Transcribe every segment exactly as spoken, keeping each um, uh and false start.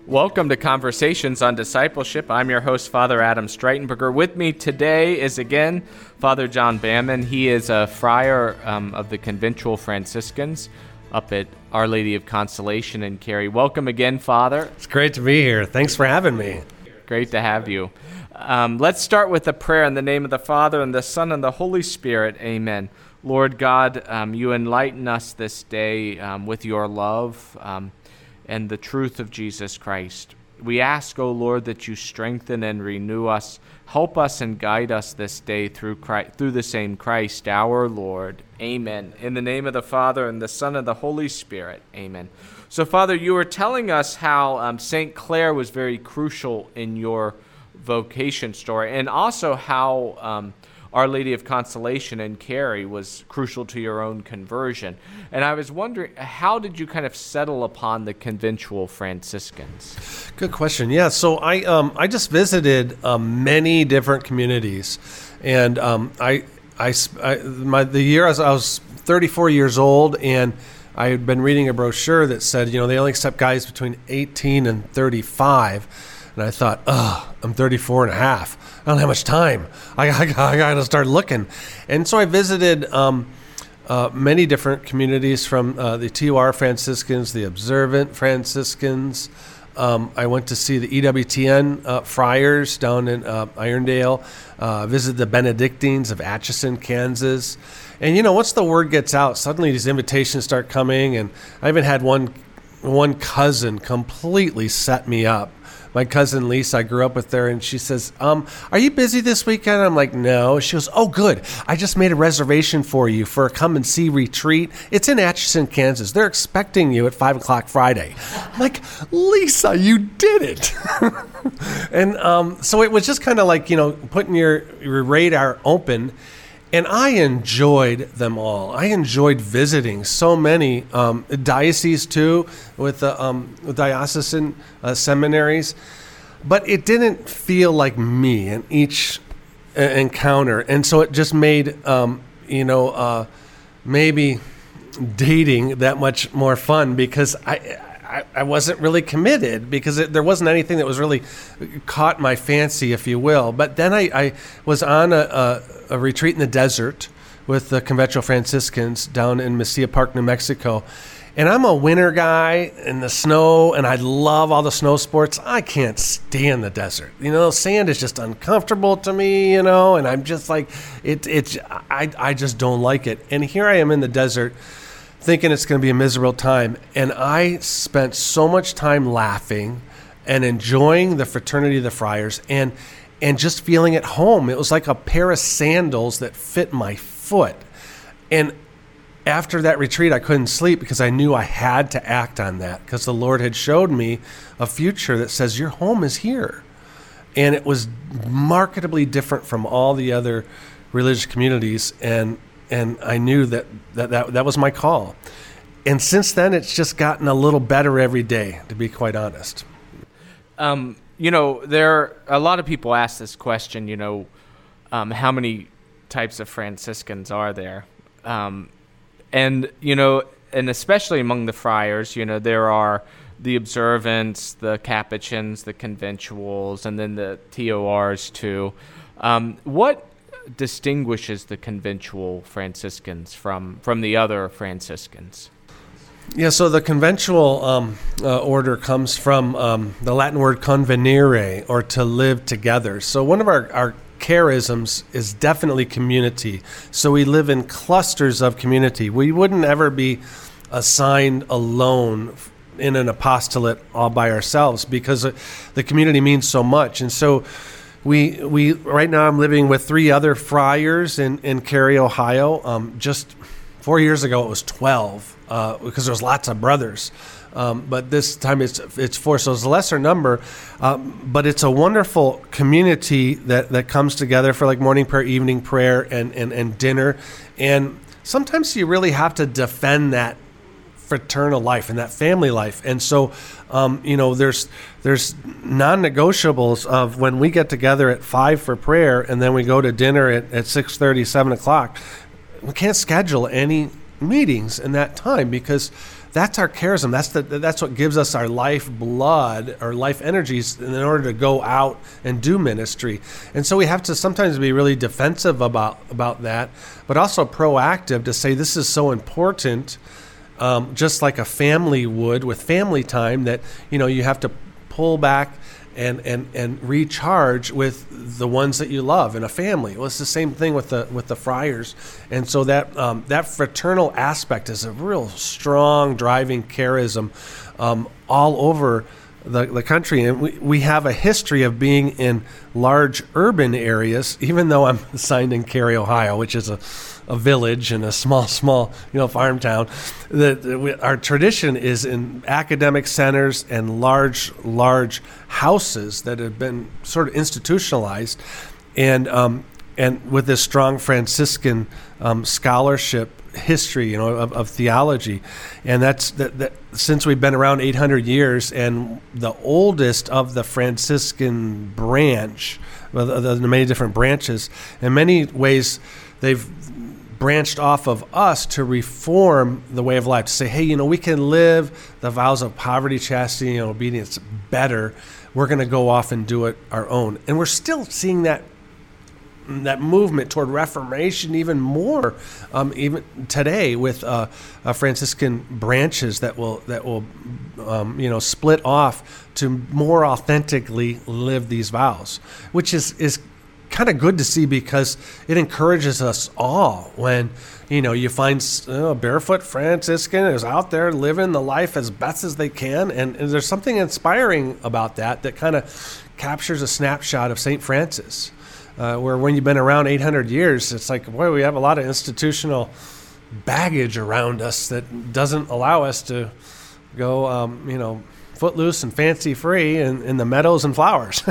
Welcome to Conversations on Discipleship. I'm your host, Father Adam Streitenberger. With me today is, again, Father John Bamman. He is a friar um, of the Conventual Franciscans up at Our Lady of Consolation in Cary. Welcome again, Father. It's great to be here. Thanks for having me. Great to have you. Um, let's start with a prayer in the name of the Father, and the Son, and the Holy Spirit. Amen. Lord God, um, you enlighten us this day um, with your love um, and the truth of Jesus Christ. We ask, O Lord, that you strengthen and renew us. Help us and guide us this day through Christ, through the same Christ, our Lord. Amen. In the name of the Father, and the Son, and the Holy Spirit. Amen. So, Father, you were telling us how um, Saint Clare was very crucial in your vocation story, and also how um, Our Lady of Consolation in Cary was crucial to your own conversion. And I was wondering, how did you kind of settle upon the Conventual Franciscans? Good question. Yeah, so I um, I just visited um, many different communities, and um, I I, I my the year I was, I was thirty-four years old, and I had been reading a brochure that said, you know, they only accept guys between eighteen and thirty-five, and I thought, oh, I'm thirty-four and a half. I don't have much time. I, I, I got to start looking. And so I visited um, uh, many different communities, from uh, the T O R Franciscans, the Observant Franciscans. Um, I went to see the E W T N uh, friars down in uh, Irondale, uh, visited the Benedictines of Atchison, Kansas. And, you know, once the word gets out, suddenly these invitations start coming. And I even had one, one cousin completely set me up. My cousin Lisa, I grew up with her, and she says, um, are you busy this weekend? I'm like, no. She goes, oh, good. I just made a reservation for you for a come and see retreat. It's in Atchison, Kansas. They're expecting you at five o'clock Friday. I'm like, Lisa, you did it. and um, so it was just kind of like, you know, putting your, your radar open. And I enjoyed them all. I enjoyed visiting so many um, dioceses too, with the um, diocesan uh, seminaries. But it didn't feel like me in each uh, encounter, and so it just made um, you know uh, maybe dating that much more fun, because I. I, I wasn't really committed, because it, there wasn't anything that was really caught my fancy, if you will. But then I, I was on a, a, a retreat in the desert with the Conventual Franciscans down in Mesilla Park, New Mexico. And I'm a winter guy in the snow, and I love all the snow sports. I can't stand the desert. You know, sand is just uncomfortable to me, you know, and I'm just like, it, it's, I, I just don't like it. And here I am in the desert, thinking it's going to be a miserable time. And I spent so much time laughing and enjoying the fraternity of the friars, and and just feeling at home. It was like a pair of sandals that fit my foot. And after that retreat, I couldn't sleep, because I knew I had to act on that, because the Lord had showed me a future that says your home is here. And it was markedly different from all the other religious communities, and And I knew that, that that that was my call. And since then, it's just gotten a little better every day, to be quite honest. Um, you know, there a lot of people ask this question, you know, um, how many types of Franciscans are there? Um, and, you know, and especially among the friars, you know, there are the Observants, the Capuchins, the Conventuals, and then the T O Rs too. Um, what distinguishes the Conventual Franciscans from from the other Franciscans? Yeah, so the Conventual um, uh, order comes from um, the Latin word convenire, or to live together. So one of our, our charisms is definitely community. So we live in clusters of community. We wouldn't ever be assigned alone in an apostolate all by ourselves, because the community means so much. And so We we right now I'm living with three other friars in, in Cary, Ohio. Um, just four years ago it was twelve, uh, because there was lots of brothers. Um, but this time it's it's four, so it's a lesser number. Um, but it's a wonderful community that, that comes together for like morning prayer, evening prayer, and, and, and dinner. And sometimes you really have to defend that fraternal life and that family life. And so, um, you know, there's there's non-negotiables of when we get together at five for prayer, and then we go to dinner at, at six thirty, seven o'clock. We can't schedule any meetings in that time, because that's our charism. That's the that's what gives us our life blood, our life energies in order to go out and do ministry. And so we have to sometimes be really defensive about about that, but also proactive to say this is so important, um, just like a family would with family time, that you know you have to pull back and and and recharge with the ones that you love in a family. Well, it's the same thing with the with the Friars, and so that um, that fraternal aspect is a real strong driving charism um, all over the the country. And we we have a history of being in large urban areas, even though I'm assigned in Cary, Ohio, which is a a village and a small, small, you know, farm town. The, the, we, our tradition is in academic centers and large, large houses that have been sort of institutionalized, and um, and with this strong Franciscan um, scholarship history, you know, of, of theology, and that's that, that. Since we've been around eight hundred years, and the oldest of the Franciscan branch, well, the, the many different branches, in many ways, they've branched off of us to reform the way of life, to say, hey, you know, we can live the vows of poverty, chastity, and obedience better. We're going to go off and do it our own. And we're still seeing that that movement toward reformation even more, um, even today, with uh, uh, Franciscan branches that will that will um, you know split off to more authentically live these vows, which is is. kind of good to see, because it encourages us all when you know you find you know, a barefoot Franciscan is out there living the life as best as they can, and, and there's something inspiring about that that kind of captures a snapshot of Saint Francis, uh, where when you've been around eight hundred years, it's like, boy, we have a lot of institutional baggage around us that doesn't allow us to go um, you know footloose and fancy free in, in the meadows and flowers.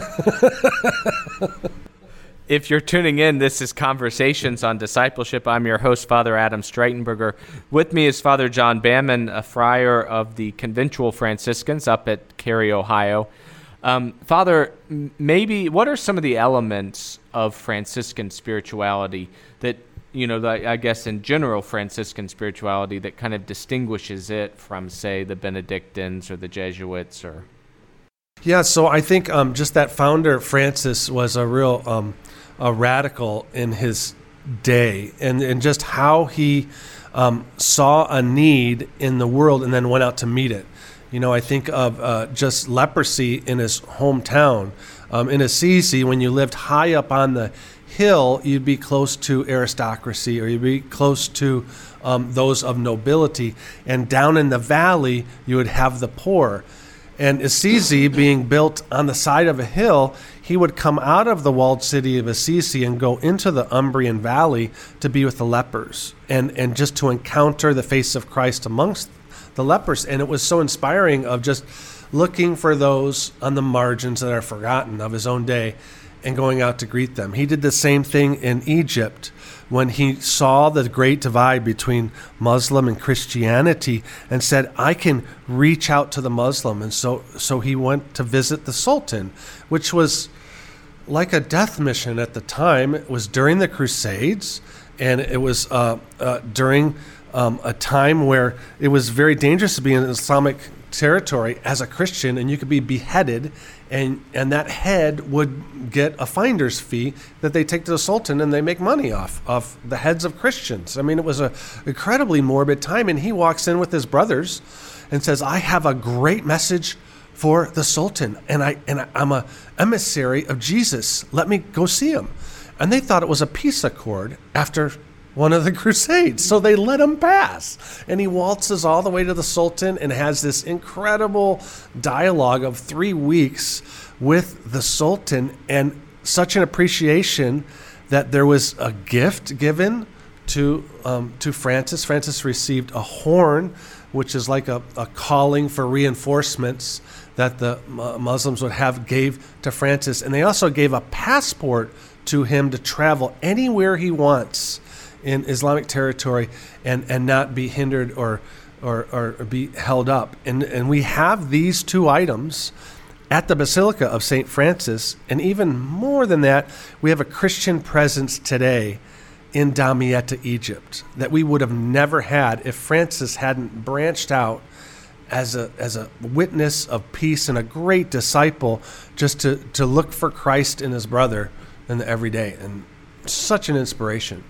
If you're tuning in, this is Conversations on Discipleship. I'm your host, Father Adam Streitenberger. With me is Father John Bamman, a friar of the Conventual Franciscans up at Cary, Ohio. Um, Father, maybe what are some of the elements of Franciscan spirituality that, you know, the, I guess in general Franciscan spirituality that kind of distinguishes it from, say, the Benedictines or the Jesuits? Or Yeah, so I think um, just that founder, Francis, was a real um, a radical in his day, and, and just how he um, saw a need in the world and then went out to meet it. You know, I think of uh, just leprosy in his hometown. Um, in Assisi, when you lived high up on the hill, you'd be close to aristocracy, or you'd be close to um, those of nobility. And down in the valley, you would have the poor. And Assisi, being built on the side of a hill, he would come out of the walled city of Assisi and go into the Umbrian Valley to be with the lepers, and, and just to encounter the face of Christ amongst the lepers. And it was so inspiring, of just looking for those on the margins that are forgotten of his own day and going out to greet them. He did the same thing in Egypt when he saw the great divide between Muslim and Christianity, and said, I can reach out to the Muslim. And so so he went to visit the Sultan, which was like a death mission at the time. It was during the Crusades, and it was uh, uh, during um, a time where it was very dangerous to be in Islamic territory as a Christian, and you could be beheaded, and and that head would get a finder's fee that they take to the Sultan, and they make money off of the heads of Christians. I mean, it was a incredibly morbid time, and he walks in with his brothers and says, I have a great message for the Sultan, and I and I'm a emissary of Jesus. Let me go see him. And they thought it was a peace accord after one of the Crusades, so they let him pass. And he waltzes all the way to the Sultan and has this incredible dialogue of three weeks with the Sultan, and such an appreciation that there was a gift given to um, to Francis. Francis received a horn, which is like a, a calling for reinforcements that the uh, Muslims would have, gave to Francis. And they also gave a passport to him to travel anywhere he wants in Islamic territory and, and not be hindered or, or or be held up. And and we have these two items at the Basilica of Saint Francis, and even more than that, we have a Christian presence today in Damietta, Egypt, that we would have never had if Francis hadn't branched out as a as a witness of peace and a great disciple, just to, to look for Christ in his brother in the everyday, and such an inspiration.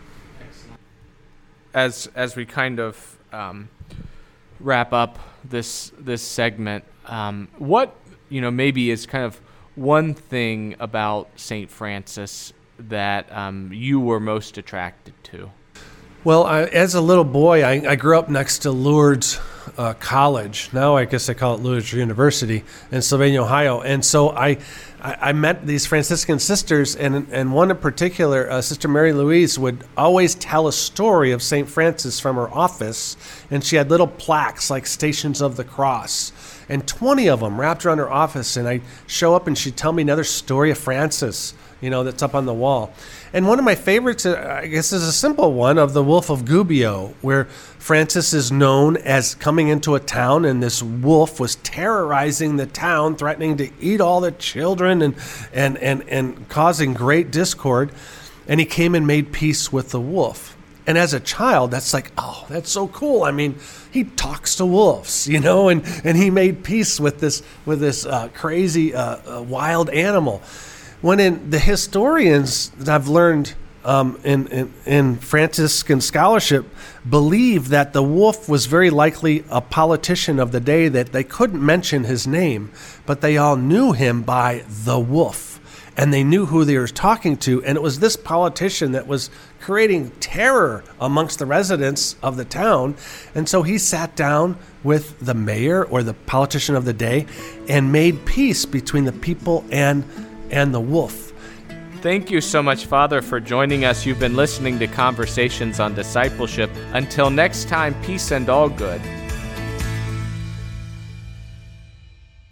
As as we kind of um, wrap up this this segment, um, what you know maybe is kind of one thing about Saint Francis that um, you were most attracted to? Well, I, as a little boy, I, I grew up next to Lourdes uh, College. Now I guess they call it Lourdes University in Sylvania, Ohio. And so I, I, I met these Franciscan sisters, and and one in particular, uh, Sister Mary Louise, would always tell a story of Saint Francis from her office, and she had little plaques like Stations of the Cross, and twenty of them wrapped around her office. And I'd show up, and she'd tell me another story of Francis, you know, that's up on the wall. And one of my favorites, uh, I guess, is a simple one of the Wolf of Gubbio, where Francis is known as coming into a town, and this wolf was terrorizing the town, threatening to eat all the children and and and, and causing great discord. And he came and made peace with the wolf. And as a child, that's like, oh, that's so cool. I mean, he talks to wolves, you know, and, and he made peace with this with this uh, crazy uh, uh, wild animal. When in the historians that I've learned um, in, in, in Franciscan scholarship believe that the wolf was very likely a politician of the day, that they couldn't mention his name, but they all knew him by the wolf, and they knew who they were talking to. And it was this politician that was creating terror amongst the residents of the town. And so he sat down with the mayor or the politician of the day and made peace between the people and and the wolf. Thank you so much, Father, for joining us. You've been listening to Conversations on Discipleship. Until next time, peace and all good.